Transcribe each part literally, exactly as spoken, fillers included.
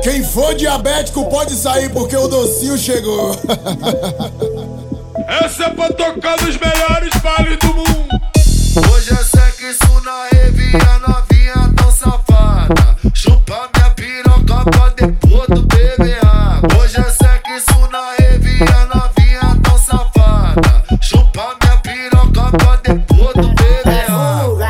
Quem for diabético pode sair porque o docinho chegou. Essa é pra tocar nos melhores bailes do mundo. Hoje é sexo na rave, a novinha tão safada. Chupa minha piroca pra depois do beber água. Hoje é sexo na rave, a novinha tão safada. Chupa minha piroca pra depois do beber água.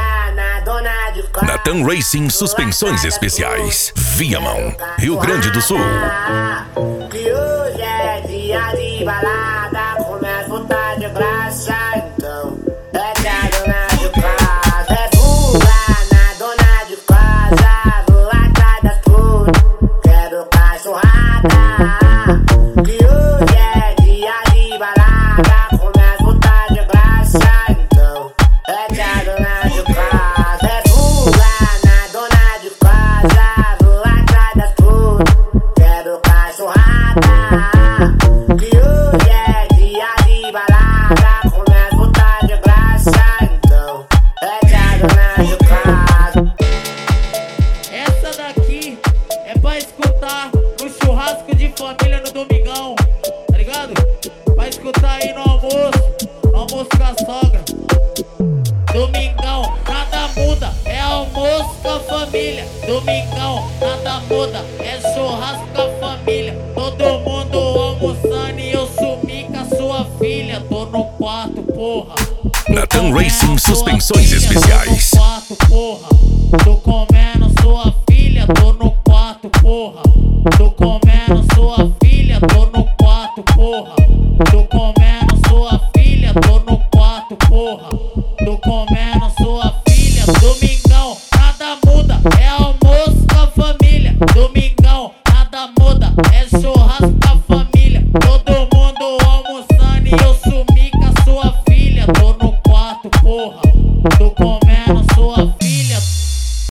Natan Racing Suspensões Especiais, Viamão, Rio Grande do Sul. Que hoje é dia de balada, começa a voltar de graça, então é que a dona de casa é fuga na dona de casa, vou atrás das flores, quero cachorrada. Que hoje é dia de balada, começa a voltar de graça, então é que a dona de casa é fuga na dona de casa, vou atrás das flores, quero cachorrada. Que hoje é dia de balada, começa a voltar de graça, então é que a dona de casa. Essa daqui é pra escutar no churrasco de família no domingão, tá ligado? Pra escutar aí no almoço, no almoço com a sogra. Domingão, nada muda, é almoço com a família. Domingão, nada muda, é churrasco com a família. Todo mundo almoçando e eu sumi com a sua filha. Tô no quarto, porra. Natan Racing Suspensões Especiais. Tô no quarto, porra. Tô comendo sua filha, tô no quarto, porra. Tô comendo sua filha, tô no quarto, porra. Tô comendo sua filha, tô no quarto, porra. Tô comendo sua filha. Domingão, nada muda, é almoço com a família. Domingão, nada muda, é churrasco com a família. Todo mundo almoçando e eu sumi